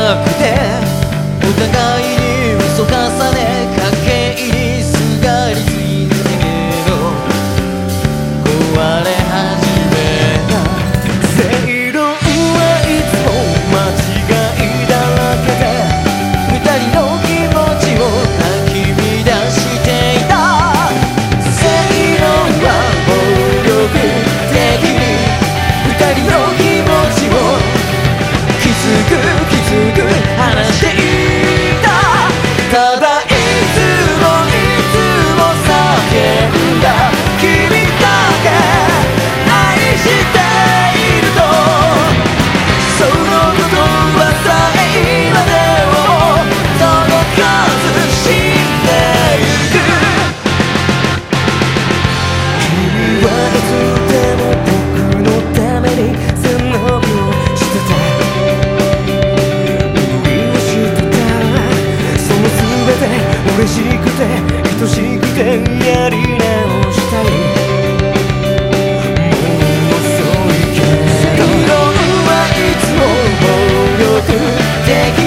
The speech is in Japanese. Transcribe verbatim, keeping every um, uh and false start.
なくてお互いに嘘重ね家計にすがりついたけど壊れ始めた正論はいつも間違いだらけで二人の気持ちをかき乱していた正論は暴力的に二人の気持ちをきつくきつく話していたただいつもいつも叫んだ君だけ愛しているとその言葉さえ今でも届かず死んでゆく君はいつでも僕のために背伸びをしてた嬉しくて愛しくてやり直したいもう遅いけど正論はいつも暴力的